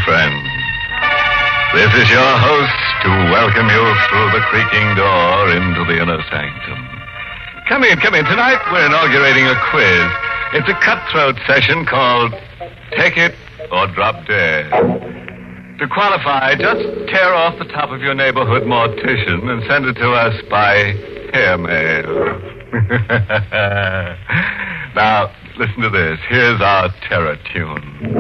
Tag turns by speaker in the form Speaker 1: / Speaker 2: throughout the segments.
Speaker 1: friends. This is your host to welcome you through the creaking door into the inner sanctum. Come in. Tonight we're inaugurating a quiz. It's a cutthroat session called Take It or Drop Dead. To qualify, just tear off the top of your neighborhood mortician and send it to us by hair mail. Now, listen to this. Here's our terror tune.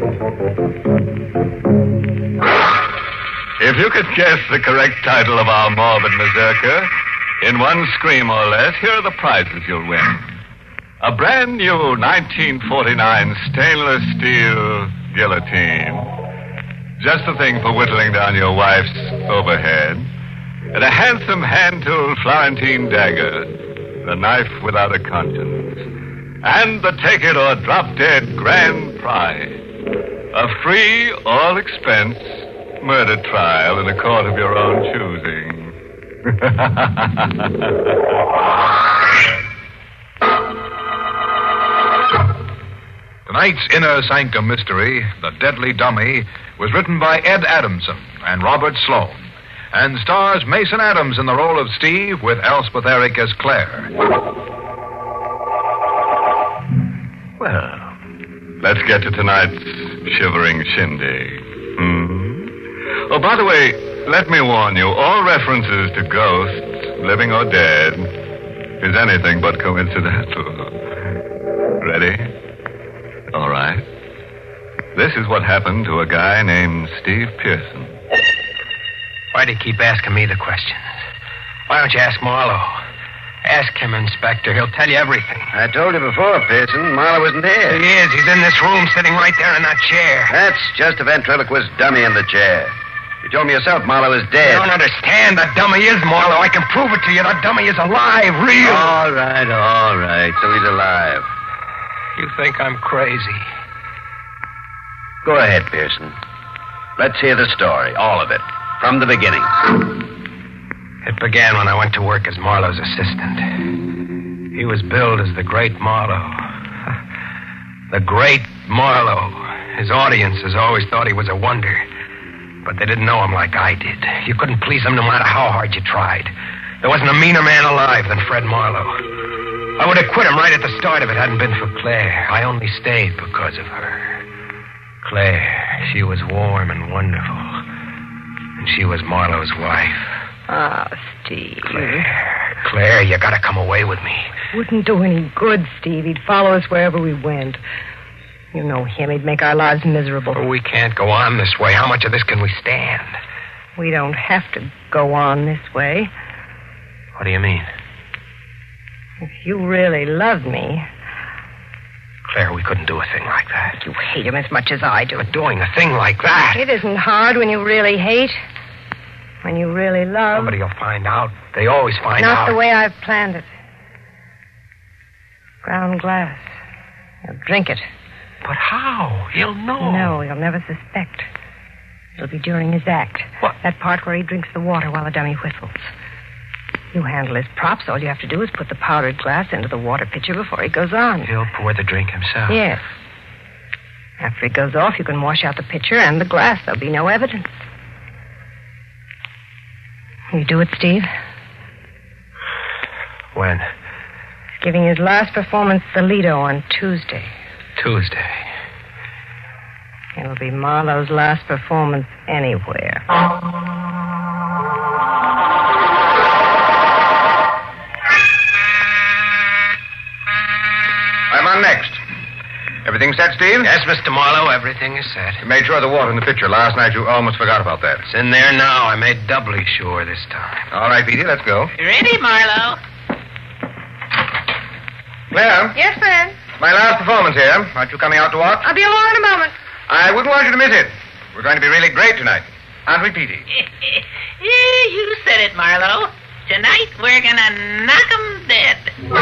Speaker 1: If you could guess the correct title of our morbid mazurka in one scream or less, here are the prizes you'll win. A brand new 1949 stainless steel guillotine. Just the thing for whittling down your wife's overhead. And a handsome hand-tooled Florentine dagger. The knife without a conscience. And the Take It or Drop Dead grand prize. A free, all-expense murder trial in a court of your own choosing.
Speaker 2: Tonight's Inner Sanctum mystery, The Deadly Dummy, was written by Ed Adamson and Robert Sloan, and stars Mason Adams in the role of Steve with Elspeth Eric as Claire.
Speaker 1: Well, let's get to tonight's shivering shindig. Oh, by the way, let me warn you, all references to ghosts, living or dead, is anything but coincidental. Ready? All right. This is what happened to a guy named Steve Pearson.
Speaker 3: Why do you keep asking me the questions? Why don't you ask Marlowe? Ask him, Inspector. He'll tell you everything.
Speaker 4: I told you before, Pearson. Marlowe isn't here.
Speaker 3: He is. He's in this room, sitting right there in that chair.
Speaker 4: That's just a ventriloquist dummy in the chair. You told me yourself Marlowe is dead.
Speaker 3: You don't understand. That dummy is Marlowe. I can prove it to you. That dummy is alive, real.
Speaker 4: All right. So he's alive.
Speaker 3: You think I'm crazy?
Speaker 4: Go ahead, Pearson. Let's hear the story, all of it, from the beginning.
Speaker 3: It began when I went to work as Marlowe's assistant. He was billed as the Great Marlowe. The Great Marlowe. His audiences always thought he was a wonder. But they didn't know him like I did. You couldn't please him no matter how hard you tried. There wasn't a meaner man alive than Fred Marlowe. I would have quit him right at the start if it hadn't been for Claire. I only stayed because of her. Claire, she was warm and wonderful. And she was Marlowe's wife.
Speaker 5: Ah, Steve.
Speaker 3: Claire, you gotta come away with me.
Speaker 5: Wouldn't do any good, Steve. He'd follow us wherever we went. You know him. He'd make our lives miserable.
Speaker 3: Oh, we can't go on this way. How much of this can we stand?
Speaker 5: We don't have to go on this way.
Speaker 3: What do you mean?
Speaker 5: If you really loved me...
Speaker 3: Claire, we couldn't do a thing like that.
Speaker 5: You hate him as much as I do.
Speaker 3: But doing a thing like that...
Speaker 5: It isn't hard when you really hate. When you really love.
Speaker 3: Somebody will find out. They always find out.
Speaker 5: Not the way I've planned it. Ground glass. He'll drink it.
Speaker 3: But how? He'll know.
Speaker 5: No, he'll never suspect. It'll be during his act.
Speaker 3: What?
Speaker 5: That part where he drinks the water while the dummy whistles. You handle his props. All you have to do is put the powdered glass into the water pitcher before he goes on.
Speaker 3: He'll pour the drink himself.
Speaker 5: Yes. After he goes off, you can wash out the pitcher and the glass. There'll be no evidence. You do it, Steve?
Speaker 3: When?
Speaker 5: He's giving his last performance at the Lido on Tuesday.
Speaker 3: Tuesday.
Speaker 5: It'll be Marlowe's last performance anywhere.
Speaker 4: I'm on next. Everything set, Steve?
Speaker 3: Yes, Mr. Marlowe, everything is set.
Speaker 4: You made sure of the water in the pitcher. Last night you almost forgot about that.
Speaker 3: It's in there now. I made doubly sure this time.
Speaker 4: All right, Petey, let's go.
Speaker 6: You ready, Marlowe?
Speaker 4: Claire?
Speaker 5: Yes, Fred?
Speaker 4: My last performance here. Aren't you coming out to watch?
Speaker 5: I'll be along in a moment.
Speaker 4: I wouldn't want you to miss it. We're going to be really great tonight. Aren't we, Petey?
Speaker 6: You said it, Marlowe. Tonight we're gonna knock 'em dead.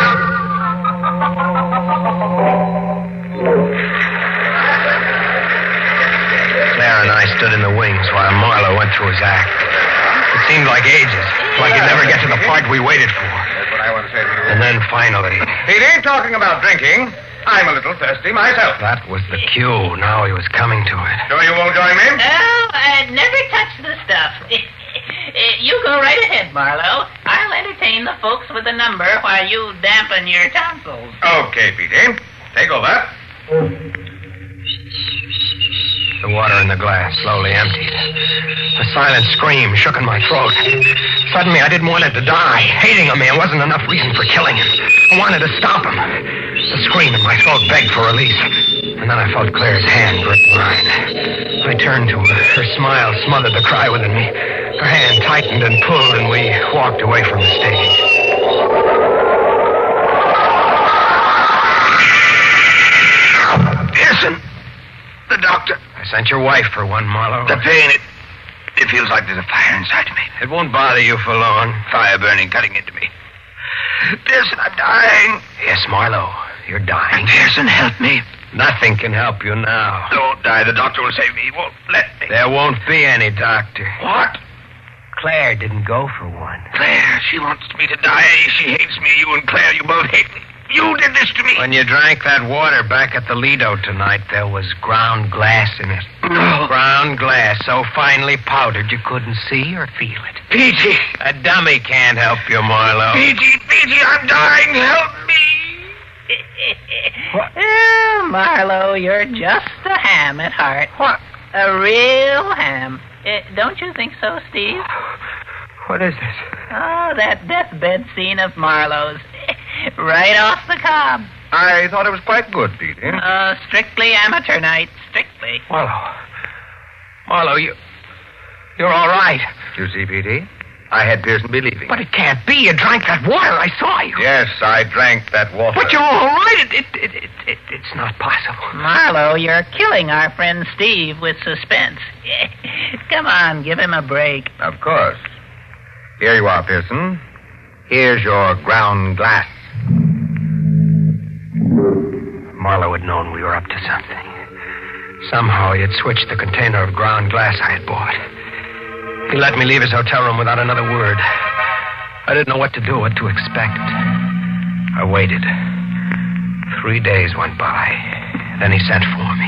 Speaker 3: Claire and I stood in the wings while Marlowe went through his act. It seemed like ages. Like he'd never get to the part we waited for.
Speaker 4: That's what I want to say to you.
Speaker 3: And then finally...
Speaker 4: Petey, talking about drinking,
Speaker 2: I'm a little thirsty myself.
Speaker 3: That was the cue. Now he was coming to it.
Speaker 2: So you will join me?
Speaker 6: Oh, I'd never touch the stuff. You go right ahead, Marlowe. I'll entertain the folks with a number while you dampen your tonsils.
Speaker 2: Okay, Petey. Take over.
Speaker 3: The water in the glass slowly emptied. A silent scream shook in my throat. Suddenly, I didn't want it to die. Hating a man wasn't enough reason for killing him. I wanted to stop him. The scream in my throat begged for release. And then I felt Claire's hand grip mine. I turned to her. Her smile smothered the cry within me. Her hand tightened and pulled, and we walked away from the stage.
Speaker 7: Pearson, the doctor.
Speaker 3: I sent your wife for one, Marlowe.
Speaker 7: The pain, it feels like there's a fire inside me.
Speaker 3: It won't bother you for long.
Speaker 7: Fire burning, cutting into me. Pearson, I'm dying.
Speaker 3: Yes, Marlowe, you're dying.
Speaker 7: Pearson, help me.
Speaker 3: Nothing can help you now.
Speaker 7: Don't die. The doctor will save me. He won't let me.
Speaker 3: There won't be any doctor.
Speaker 7: What?
Speaker 3: Claire didn't go for one.
Speaker 7: Claire, she wants me to die. She hates me. You and Claire, you both hate me. You did this to me.
Speaker 3: When you drank that water back at the Lido tonight, there was ground glass in it.
Speaker 7: No.
Speaker 3: Ground glass so finely powdered you couldn't see or feel it.
Speaker 7: Peachy.
Speaker 3: A dummy can't help you, Marlowe.
Speaker 7: Peachy, I'm dying. Help me.
Speaker 3: What?
Speaker 6: Oh, Marlowe, you're just a ham at heart.
Speaker 3: What?
Speaker 6: A real ham. Don't you think so, Steve?
Speaker 3: What is this?
Speaker 6: Oh, that deathbed scene of Marlowe's. Right off the cob.
Speaker 2: I thought it was quite good, Petey.
Speaker 6: Strictly amateur night. Strictly.
Speaker 3: Marlowe, you're all right.
Speaker 2: You see, Petey, I had Pearson believing.
Speaker 3: But it can't be. You drank that water. I saw you.
Speaker 2: Yes, I drank that water.
Speaker 3: But you're all right. It's not possible.
Speaker 6: Marlowe, you're killing our friend Steve with suspense. Come on, give him a break.
Speaker 2: Of course. Here you are, Pearson. Here's your ground glass.
Speaker 3: Marlowe had known we were up to something. Somehow he had switched the container of ground glass I had bought. He let me leave his hotel room without another word. I didn't know what to do, what to expect. I waited. 3 days went by. Then he sent for me.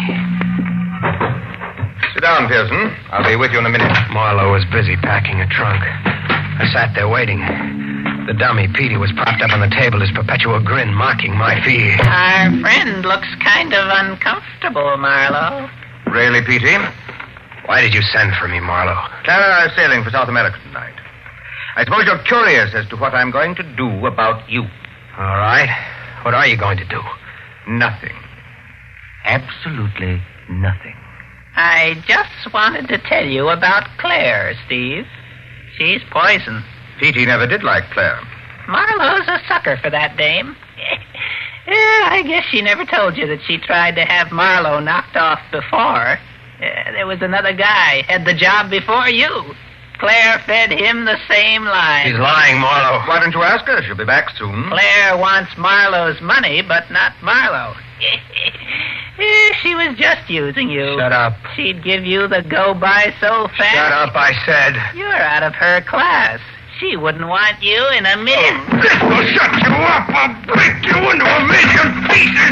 Speaker 2: Sit down, Pearson. I'll be with you in a minute.
Speaker 3: Marlowe was busy packing a trunk. I sat there waiting. The dummy, Petey, was propped up on the table, his perpetual grin mocking my fear.
Speaker 6: Our friend looks kind of uncomfortable, Marlowe.
Speaker 2: Really, Petey?
Speaker 3: Why did you send for me, Marlowe?
Speaker 2: Clara and I are sailing for South America tonight. I suppose you're curious as to what I'm going to do about you.
Speaker 3: All right. What are you going to do?
Speaker 2: Nothing. Absolutely nothing.
Speaker 6: I just wanted to tell you about Claire, Steve. She's poison.
Speaker 2: Petey never did like Claire.
Speaker 6: Marlowe's a sucker for that dame. I guess she never told you that she tried to have Marlowe knocked off before. There was another guy had the job before you. Claire fed him the same line.
Speaker 3: He's lying, Marlowe.
Speaker 2: Why don't you ask her? She'll be back soon.
Speaker 6: Claire wants Marlowe's money, but not Marlowe. She was just using you.
Speaker 3: Shut up.
Speaker 6: She'd give you the go-by so fast.
Speaker 3: Shut up, I said.
Speaker 6: You're out of her class. She wouldn't want you in a minute.
Speaker 7: This will shut you up. I'll break you into a million pieces.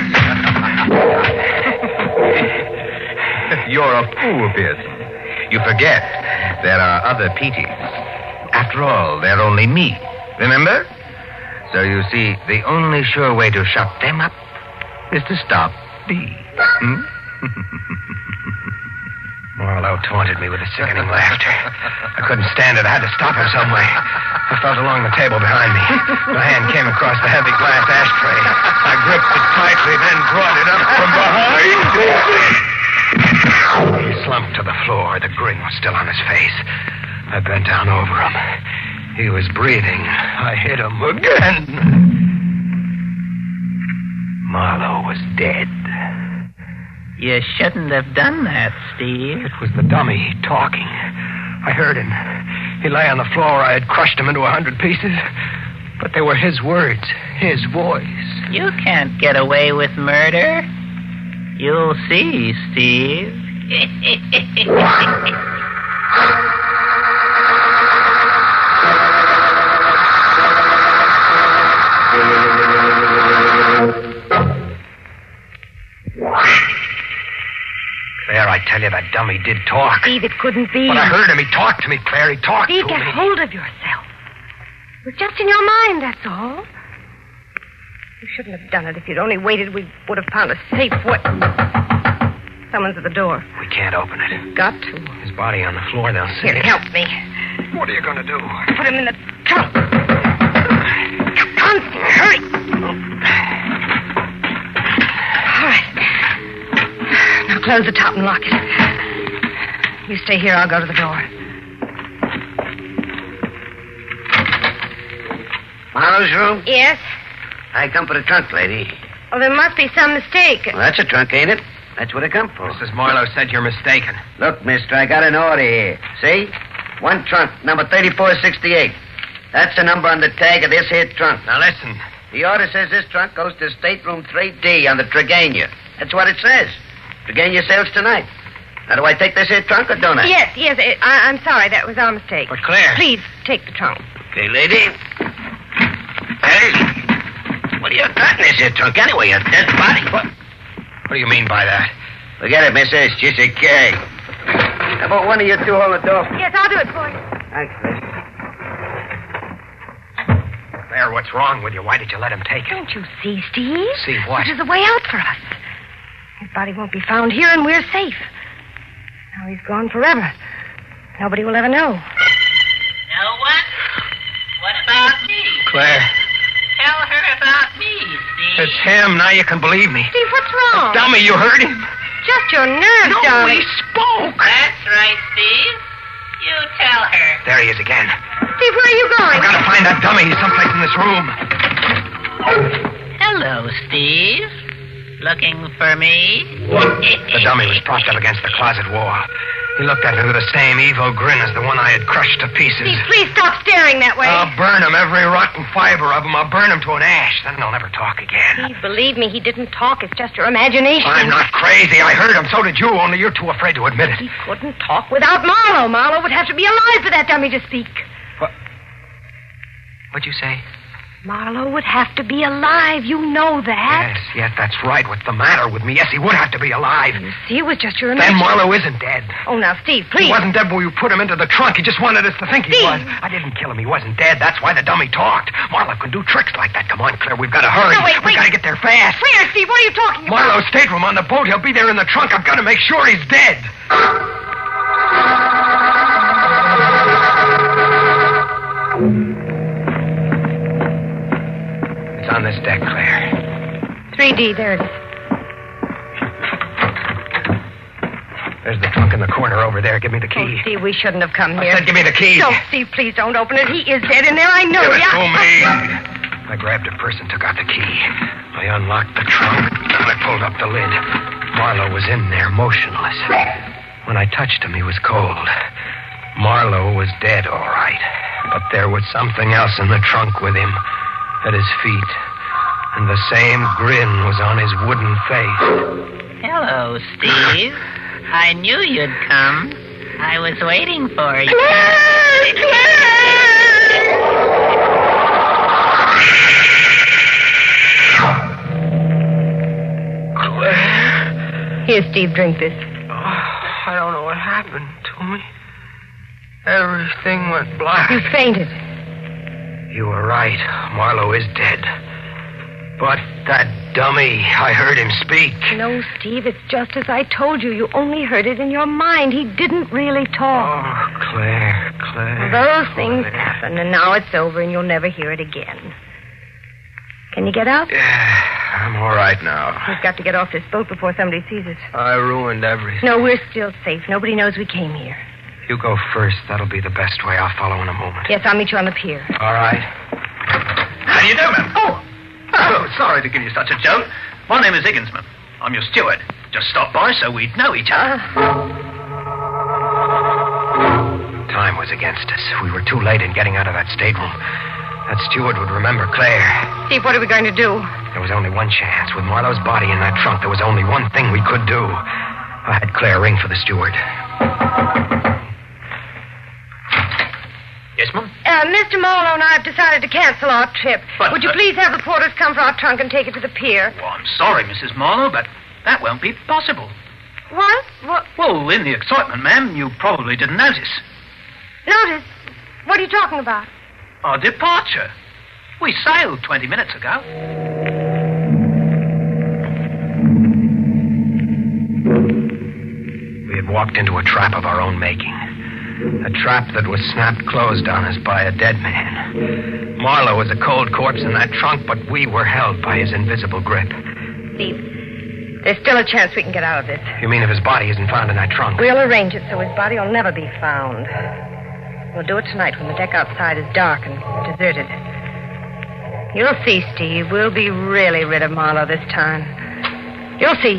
Speaker 2: You're a fool, Pearson. You forget there are other Peteys. After all, they're only me. Remember? So you see, the only sure way to shut them up is to stop me.
Speaker 3: Marlowe taunted me with a sickening laughter. I couldn't stand it. I had to stop him some way. I felt along the table behind me. My hand came across the heavy glass ashtray. I gripped it tightly, then brought it up from behind. He slumped to the floor. The grin was still on his face. I bent down over him. He was breathing. I hit him again. Marlowe was dead.
Speaker 6: You shouldn't have done that, Steve.
Speaker 3: It was the dummy talking. I heard him. He lay on the floor. I had crushed him into 100 pieces. But they were his words, his voice.
Speaker 6: You can't get away with murder. You'll see, Steve.
Speaker 3: tell you that dummy did talk.
Speaker 5: Steve, it couldn't be.
Speaker 3: But I heard him. He talked to me, Claire. He talked
Speaker 5: Steve,
Speaker 3: to
Speaker 5: get
Speaker 3: me.
Speaker 5: hold of yourself. It was just in your mind, that's all. You shouldn't have done it. If you'd only waited, we would have found a safe way. Someone's at the door.
Speaker 3: We can't open it.
Speaker 5: Got to.
Speaker 3: His body on the floor, they'll see
Speaker 5: Here,
Speaker 3: it.
Speaker 5: help me.
Speaker 3: What are you going to do?
Speaker 5: Put him in the trunk. Come on, Steve, hurry. All right. Now close the top and lock it. You stay here. I'll go to the door.
Speaker 4: Marlowe's room?
Speaker 5: Yes?
Speaker 4: I come for the trunk, lady.
Speaker 5: Oh, there must be some mistake.
Speaker 4: Well, that's a trunk, ain't it? That's what I come for.
Speaker 3: Mrs. Marlowe said you're mistaken.
Speaker 4: Look, mister, I got an order here. See? One trunk, number 3468. That's the number on the tag of this here trunk.
Speaker 3: Now, listen.
Speaker 4: The order says this trunk goes to stateroom 3D on the Tregania. That's what it says. Tregania sails tonight. Now, do I take this here trunk or don't I?
Speaker 5: Yes. I'm sorry. That was our mistake.
Speaker 3: But, Claire...
Speaker 5: Please, take the trunk.
Speaker 4: Okay, lady. Hey, what do you got in this here trunk anyway? A dead body?
Speaker 3: What do you mean by that?
Speaker 4: Forget it, mister. It's just a keg. How about one of you two hold the door?
Speaker 5: Yes, I'll do it for you.
Speaker 4: Thanks, mister.
Speaker 3: Claire, what's wrong with you? Why did you let him take it?
Speaker 5: Don't you see, Steve?
Speaker 3: See what?
Speaker 5: There's a way out for us. His body won't be found here, and we're safe. Now he's gone forever. Nobody will ever know.
Speaker 6: No one? What about me?
Speaker 3: Claire,
Speaker 6: Tell her about me, Steve.
Speaker 3: it's him. Now you can believe me.
Speaker 5: Steve, what's wrong?
Speaker 3: Dummy, you heard him?
Speaker 5: Just your nerves,
Speaker 3: No,
Speaker 5: darling.
Speaker 3: he spoke.
Speaker 6: That's right, Steve. You tell her.
Speaker 3: There he is again.
Speaker 5: Steve, where are you going?
Speaker 3: I've got to find that dummy. He's someplace in this room.
Speaker 6: Hello, Steve. Looking for me?
Speaker 3: The dummy was propped up against the closet wall. He looked at me with the same evil grin as the one I had crushed to pieces.
Speaker 5: Steve, please stop staring that way.
Speaker 3: I'll burn him, every rotten fiber of him. I'll burn him to an ash. Then they'll never talk again.
Speaker 5: Steve, believe me, he didn't talk. It's just your imagination.
Speaker 3: I'm not crazy. I heard him. So did you, only you're too afraid to admit it.
Speaker 5: He couldn't talk without Marlowe. Marlowe would have to be alive for that dummy to speak.
Speaker 3: What'd you say?
Speaker 5: Marlowe would have to be alive. You know that.
Speaker 3: Yes, that's right. What's the matter with me? Yes, he would have to be alive.
Speaker 5: You see, it was just your
Speaker 3: Then
Speaker 5: imagination.
Speaker 3: Marlowe isn't dead.
Speaker 5: Oh, now, Steve, please.
Speaker 3: He wasn't dead when you put him into the trunk. He just wanted us to think he
Speaker 5: Steve.
Speaker 3: was. I didn't kill him. He wasn't dead. That's why the dummy talked. Marlowe can do tricks like that. Come on, Claire. We've got to hurry.
Speaker 5: No, wait.
Speaker 3: We've got to get there fast.
Speaker 5: Where, Steve? What are you talking about?
Speaker 3: Marlowe's stateroom on the boat. He'll be there in the trunk. I've got to make sure he's dead. It's on this deck, Claire.
Speaker 5: 3D, there it is.
Speaker 3: There's the trunk in the corner over there. Give me the
Speaker 5: Oh,
Speaker 3: key.
Speaker 5: Steve, we shouldn't have come here.
Speaker 3: I said give me the key.
Speaker 5: No, Steve, please don't open it. He is dead in there. I know.
Speaker 3: Give it
Speaker 5: Yeah.
Speaker 3: to me. I grabbed a purse and took out the key. I unlocked the trunk, and I pulled up the lid. Marlowe was in there, motionless. When I touched him, he was cold. Marlowe was dead, all right. But there was something else in the trunk with him, at his feet. And the same grin was on his wooden face.
Speaker 6: Hello, Steve. I knew you'd come. I was waiting for you.
Speaker 5: Here, Steve, drink this.
Speaker 3: I don't know what happened to me. Everything went black.
Speaker 5: You fainted.
Speaker 3: You were right. Marlowe is dead. But that dummy, I heard him speak.
Speaker 5: No, Steve, it's just as I told you. You only heard it in your mind. He didn't really talk.
Speaker 3: Oh, Claire.
Speaker 5: Those things happen, and now it's over, and you'll never hear it again. Can you get out?
Speaker 3: Yeah, I'm all right now.
Speaker 5: We've got to get off this boat before somebody sees us.
Speaker 3: I ruined everything.
Speaker 5: No, we're still safe. Nobody knows we came here.
Speaker 3: You go first. That'll be the best way. I'll follow in a moment.
Speaker 5: Yes, I'll meet you on the pier.
Speaker 3: All right.
Speaker 8: How do you do, ma'am? Oh, sorry to give you such a jolt. My name is Higginsman. I'm your steward. Just stopped by so we'd know each other.
Speaker 3: Time was against us. We were too late in getting out of that stateroom. That steward would remember Claire.
Speaker 5: Steve, what are we going to do?
Speaker 3: There was only one chance. With Marlowe's body in that trunk, there was only one thing we could do. I had Claire ring for the steward.
Speaker 8: Yes, ma'am?
Speaker 5: Mr. Marlowe and I have decided to cancel our trip.
Speaker 8: But,
Speaker 5: Would you please have the porters come for our trunk and take it to the pier?
Speaker 8: Well, I'm sorry, Mrs. Marlowe, but that won't be possible.
Speaker 5: What?
Speaker 8: Well, in the excitement, ma'am, you probably didn't notice.
Speaker 5: Notice? What are you talking about?
Speaker 8: Our departure. We sailed 20 minutes ago.
Speaker 3: We had walked into a trap of our own making. A trap that was snapped closed on us by a dead man. Marlowe was a cold corpse in that trunk, but we were held by his invisible grip.
Speaker 5: Steve, there's still a chance we can get out of this.
Speaker 3: You mean if his body isn't found in that trunk?
Speaker 5: We'll arrange it so his body will never be found. We'll do it tonight when the deck outside is dark and deserted. You'll see, Steve. We'll be really rid of Marlowe this time. You'll see.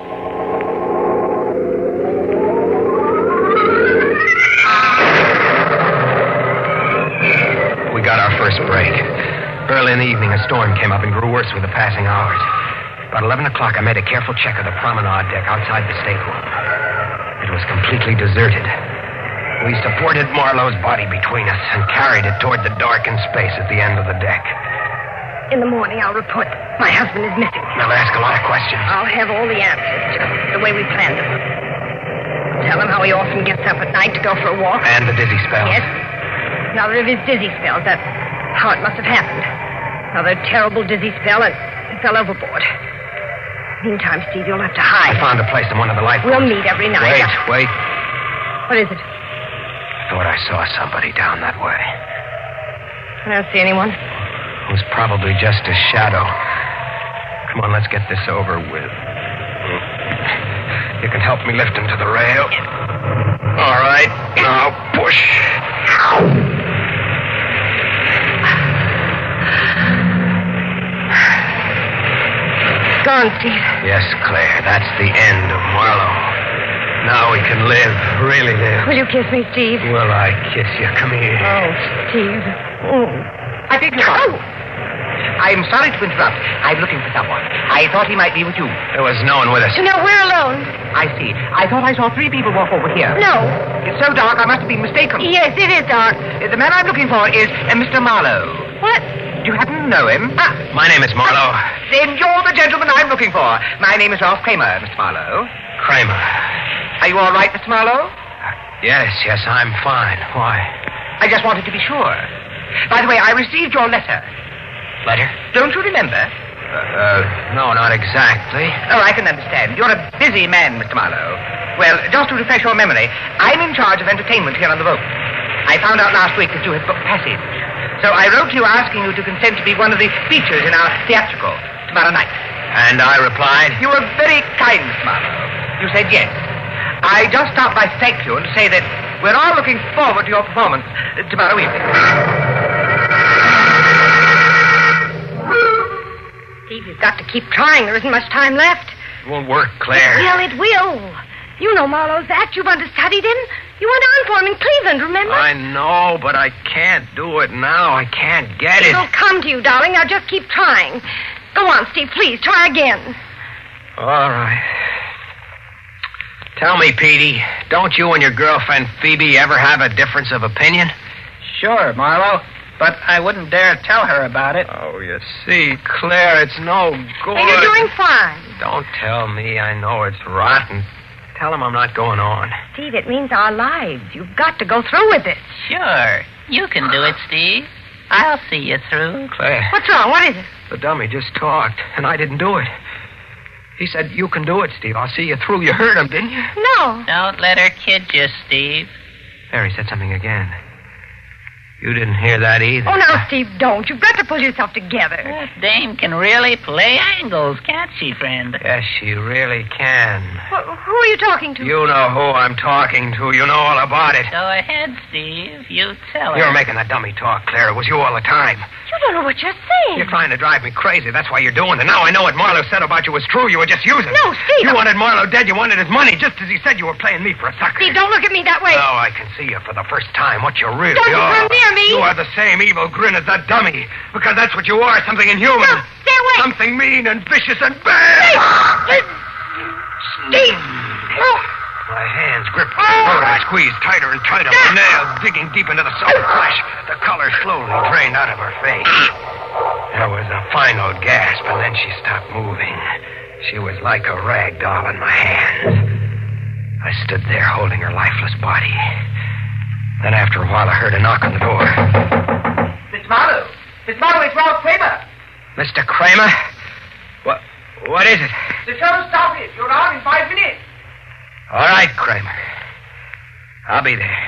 Speaker 3: We got our first break. Early in the evening, a storm came up and grew worse with the passing hours. About 11 o'clock, I made a careful check of the promenade deck outside the stateroom. It was completely deserted. We supported Marlowe's body between us and carried it toward the darkened space at the end of the deck.
Speaker 5: In the morning, I'll report my husband is missing.
Speaker 3: They'll ask a lot of questions.
Speaker 5: I'll have all the answers, just the way we planned them. Tell him how he often gets up at night to go for a walk.
Speaker 3: And the dizzy spell.
Speaker 5: Yes. Another of his dizzy spells. That's how it must have happened. Another terrible dizzy spell, and he fell overboard. Meantime, Steve, you'll have to hide.
Speaker 3: I found a place in one of the lifeboats.
Speaker 5: We'll meet every night.
Speaker 3: Wait.
Speaker 5: What is it?
Speaker 3: I thought I saw somebody down that way.
Speaker 5: I don't see anyone.
Speaker 3: It was probably just a shadow. Come on, let's get this over with. You can help me lift him to the rail. All right, now push.
Speaker 5: Gone, Steve.
Speaker 3: Yes, Claire, that's the end of Marlowe. Now we can live, really live.
Speaker 5: Will you kiss me, Steve?
Speaker 3: Will I kiss you? Come here.
Speaker 5: Oh, Steve. Oh.
Speaker 9: I beg your pardon. I'm sorry to interrupt. I'm looking for someone. I thought he might be with you.
Speaker 3: There was no one with us.
Speaker 5: No, we're alone.
Speaker 9: I see. I thought I saw 3 people walk over here.
Speaker 5: No.
Speaker 9: It's so dark, I must have been mistaken.
Speaker 5: Yes, it is dark.
Speaker 9: The man I'm looking for is Mr. Marlowe.
Speaker 5: What?
Speaker 9: Do you happen to know him?
Speaker 3: My name is Marlowe.
Speaker 9: Then you're the gentleman I'm looking for. My name is Ralph Kramer, Mr. Marlowe.
Speaker 3: Kramer.
Speaker 9: Are you all right, Mr. Marlowe?
Speaker 3: Yes, I'm fine. Why?
Speaker 9: I just wanted to be sure. By the way, I received your letter.
Speaker 3: Letter?
Speaker 9: Don't you remember?
Speaker 3: No, not exactly.
Speaker 9: Oh, I can understand. You're a busy man, Mr. Marlowe. Well, just to refresh your memory, I'm in charge of entertainment here on the boat. I found out last week that you had booked passage. So I wrote to you asking you to consent to be one of the features in our theatrical tomorrow night.
Speaker 3: And I replied?
Speaker 9: You were very kind, Mr. Marlowe. You said yes. I just stopped by to thank you and to say that we're all looking forward to your performance tomorrow evening.
Speaker 5: Steve, you've got to keep trying. There isn't much time left.
Speaker 3: It won't work, Claire.
Speaker 5: It will. You know Marlowe's act. You've understudied him. You went on for him in Cleveland, remember?
Speaker 3: I know, but I can't do it now. I can't get it.
Speaker 5: It'll come to you, darling. Now just keep trying. Go on, Steve, please. Try again.
Speaker 3: All right. Tell me, Petey, don't you and your girlfriend Phoebe ever have a difference of opinion?
Speaker 6: Sure, Marlowe. But I wouldn't dare tell her about it.
Speaker 3: Oh, you see, Claire, it's no good.
Speaker 5: You're doing fine.
Speaker 3: Don't tell me. I know it's rotten. Tell him I'm not going on.
Speaker 5: Steve, it means our lives. You've got to go through with it.
Speaker 6: Sure. You can do it, Steve. I'll see you through.
Speaker 3: Claire.
Speaker 5: What's wrong? What is it?
Speaker 3: The dummy just talked, and I didn't do it. He said, you can do it, Steve. I'll see you through. You heard him, didn't you?
Speaker 5: No.
Speaker 6: Don't let her kid you, Steve.
Speaker 3: There, he said something again. You didn't hear that either.
Speaker 5: Oh, now, Steve, don't. You've got to pull yourself together.
Speaker 6: That dame can really play angles, can't she, friend?
Speaker 3: Yes, she really can.
Speaker 5: Who are you talking to?
Speaker 3: You know who I'm talking to. You know all about it.
Speaker 6: Go ahead, Steve. You tell her.
Speaker 3: You're making the dummy talk, Claire. It was you all the time.
Speaker 5: You don't know what you're saying.
Speaker 3: You're trying to drive me crazy. That's why you're doing it. Now I know what Marlowe said about you was true. You were just using it.
Speaker 5: No, Steve.
Speaker 3: You wanted Marlowe dead. You wanted his money. Just as he said, you were playing me for a sucker.
Speaker 5: Steve, don't look at me that way.
Speaker 3: Oh, I can see you for the first time. What you really
Speaker 5: Don't you
Speaker 3: are.
Speaker 5: come near me.
Speaker 3: You are the same evil grin as that dummy. Because that's what you are. Something inhuman.
Speaker 5: No, stay away.
Speaker 3: Something mean and vicious and bad.
Speaker 5: Steve.
Speaker 3: My hands gripped the throat. I squeezed tighter and tighter. My nails digging deep into the soft flesh. The color slowly drained out of her face. There was a final gasp, and then she stopped moving. She was like a rag doll in my hands. I stood there holding her lifeless body. Then after a while, I heard a knock on the door.
Speaker 9: Miss Marlowe! Miss Marlowe, it's Ralph Kramer.
Speaker 3: Mr. Kramer? What is it?
Speaker 9: The show's started. You're on in 5 minutes.
Speaker 3: All right, Kramer. I'll be there.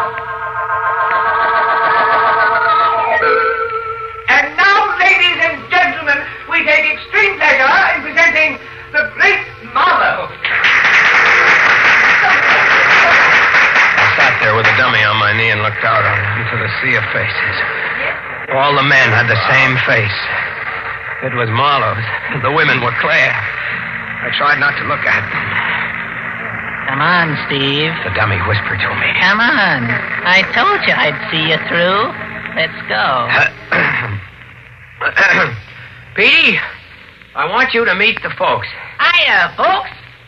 Speaker 9: And now, ladies and gentlemen, we take extreme pleasure in presenting the great Marlowe.
Speaker 3: I sat there with a dummy on my knee and looked out into the sea of faces. All the men had the same face. It was Marlowe's. The women were Claire. I tried not to look at them.
Speaker 6: Come on, Steve.
Speaker 3: The dummy whispered to me.
Speaker 6: Come on. I told you I'd see you through. Let's go.
Speaker 3: Petey, I want you to meet the folks.
Speaker 6: Hiya, folks.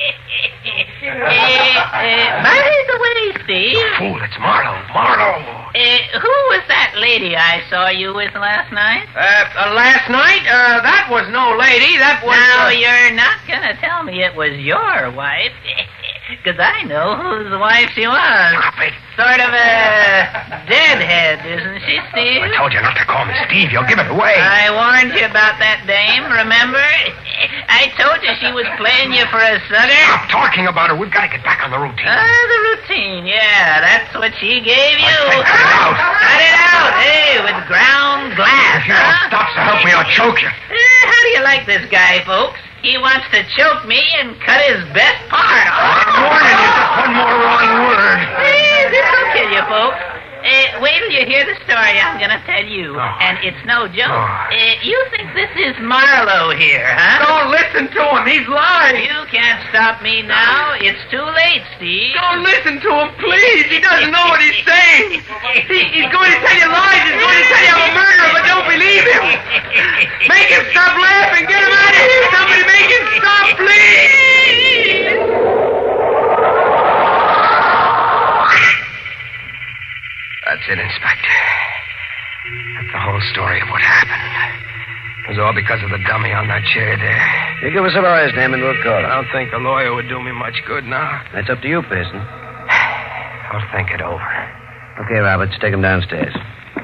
Speaker 6: By the way, Steve.
Speaker 3: Fool, it's Marlowe. Marlowe.
Speaker 6: Who was that lady I saw you with last night?
Speaker 3: Last night? That was no lady. That was...
Speaker 6: Now, you're not going to tell me it was your wife. Because I know whose wife she was.
Speaker 3: Stop it.
Speaker 6: Sort of a deadhead, isn't she, Steve?
Speaker 3: I told you not to call me Steve. You'll give it away.
Speaker 6: I warned you about that dame, remember? I told you she was playing you for a sucker.
Speaker 3: Stop talking about her. We've got to get back on the routine.
Speaker 6: The routine, yeah. That's what she gave you.
Speaker 3: Cut it out.
Speaker 6: Cut it out, hey, with ground glass.
Speaker 3: If you don't stop, so help me, I'll choke you.
Speaker 6: How do you like this guy, folks? He wants to choke me and cut his best part off.
Speaker 3: I'm warning you, just one more wrong word.
Speaker 6: This'll kill you, folks. Wait till you hear the story I'm going to tell you. And it's no joke. You think this is Marlowe here, huh?
Speaker 3: Don't listen to him. He's lying.
Speaker 6: You can't stop me now. It's too late, Steve.
Speaker 3: Don't listen to him, please. He doesn't know what he's saying. He's going to tell you lies. He's going to tell you I'm a murderer, but don't believe him. Make him stop laughing. Get him out of here. Somebody make him stop, please. That's it, Inspector. That's the whole story of what happened. It was all because of the dummy on that chair there.
Speaker 4: You give us a lawyer's name and we'll call
Speaker 3: I
Speaker 4: it.
Speaker 3: don't think a lawyer would do me much good now.
Speaker 4: That's up to you, Pearson.
Speaker 3: I'll think it over.
Speaker 4: Okay, Roberts, take him downstairs.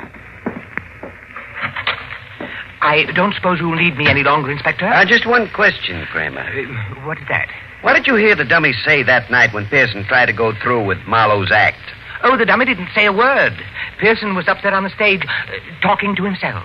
Speaker 9: I don't suppose you'll need me any longer, Inspector?
Speaker 4: Just one question, Kramer.
Speaker 9: What is that?
Speaker 4: What did you hear the dummy say that night when Pearson tried to go through with Marlowe's act?
Speaker 9: Oh, the dummy didn't say a word. Pearson was up there on the stage, talking to himself.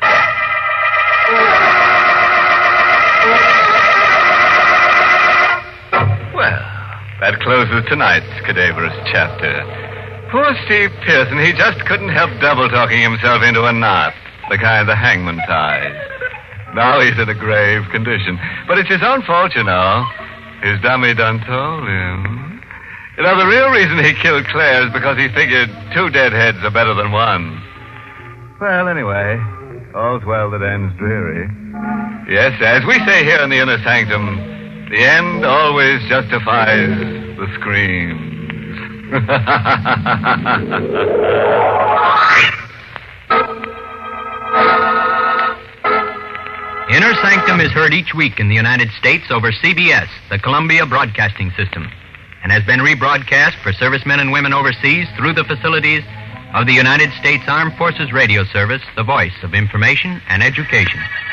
Speaker 1: Well, that closes tonight's cadaverous chapter. Poor Steve Pearson, he just couldn't help double-talking himself into a knot, the kind the hangman ties. Now he's in a grave condition. But it's his own fault, you know. His dummy done told him. You know, the real reason he killed Claire is because he figured 2 dead heads are better than 1. Well, anyway, all's well that ends dreary. Yes, as we say here in the inner sanctum, the end always justifies the screams.
Speaker 10: Inner Sanctum is heard each week in the United States over CBS, the Columbia Broadcasting System, and has been rebroadcast for servicemen and women overseas through the facilities of the United States Armed Forces Radio Service, the voice of information and education.